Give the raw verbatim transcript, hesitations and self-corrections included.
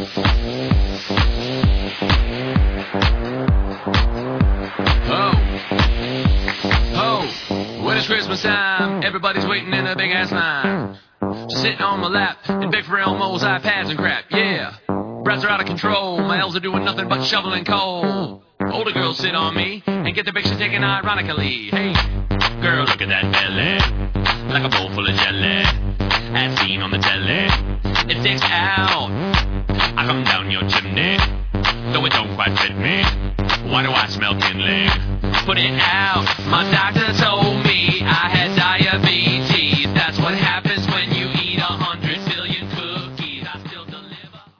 Christmas time, everybody's waiting in a big ass line. Just sitting on my lap and big for Elmo's iPads and crap, yeah. Brats are out of control, my elves are doing nothing but shoveling coal. Older girls sit on me and get their pictures taken ironically. Hey, girl, look at that belly, like a bowl full of jelly, as seen on the telly. It sticks out, I come down your chimney, though it don't quite fit me. Why do I smell kindling? Put it out, my doctor told me I had diabetes.